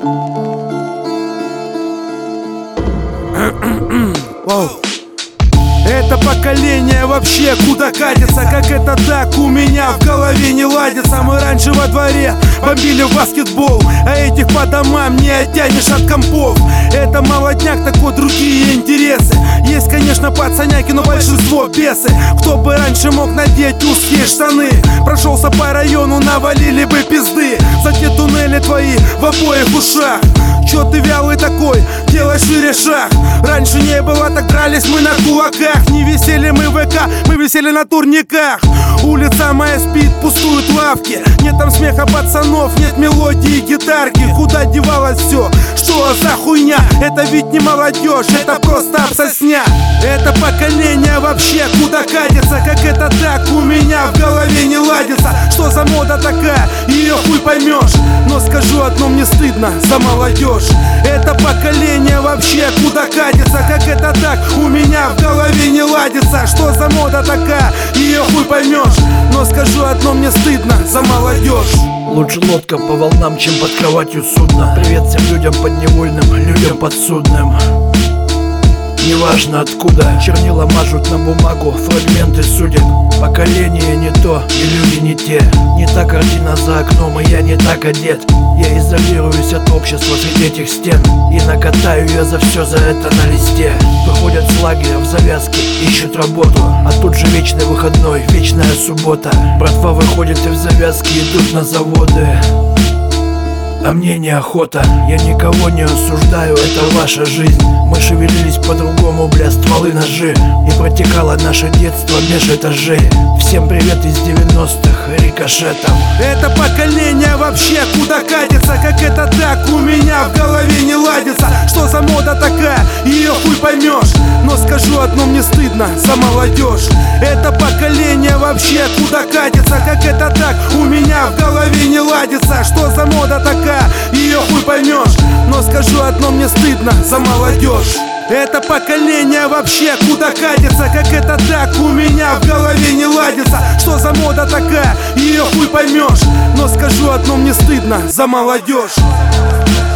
Это поколение вообще куда катится? Как это так? У меня в голове не ладится. Мы раньше во дворе бомбили в баскетбол, а этих по домам не оттянешь от компов. Это молодняк, такой другие интересы. Есть, конечно, пацаняки, но большинство бесы. Кто бы раньше мог надеть узкие штаны? Прошелся по району, навалили бы пизды за те туннели твои в обоих ушах. Чё ты вялый такой? Делай шире шаг. Раньше не было, так дрались мы на кулаках. Не висели мы в ВК, мы висели на турниках. Улица моя спит, пустуют лавки. Нет там смеха пацанов, нет мелодии гитарки. Куда девалось все? Что за хуйня? Это ведь не молодежь, это просто обсосня. Это поколение вообще куда катится? Как это так? У меня в голове не ладится. Что за мода такая? Ее хуй поймешь. Но скажу одно, мне стыдно за молодежь. Это поколение вообще куда катится? Как это так? У меня в голове не ладится. Что за мода такая? Ее хуй поймешь. Но скажу одно, мне стыдно за молодежь. Лучше лодка по волнам, чем под кроватью судна. Привет всем людям подневольным, людям подсудным. Неважно откуда, чернила мажут на бумагу фрагменты судеб. Поколение не то, и люди не те. Не та картина за окном, и я не так одет. Я изолируюсь от общества среди этих стен и накатаю я за все за это на листе. Выходят с лагеря в завязке, ищут работу, а тут же вечный выходной, вечная суббота. Братва выходит и в завязке идут на заводы. А мне неохота, я никого не осуждаю, это ваша жизнь. Мы шевелились по-другому, бля, стволы, ножи. И протекало наше детство меж этажей. Всем привет из 90-х, рикошетом. Это поколение вообще куда катится? Как это так? У меня в голове не ладится. Что за мода такая? Ее хуй поймешь. Но скажу одно, мне стыдно за молодежь. Это поколение вообще куда катится? Как это так? У меня в голове не ладится. Что за мода такая? Ее хуй поймешь. Но скажу одно, мне стыдно за молодежь. Это поколение вообще куда катится? Как это так? У меня в голове не ладится. Что за мода такая? Ее хуй поймешь. Но скажу одно, мне стыдно за молодежь.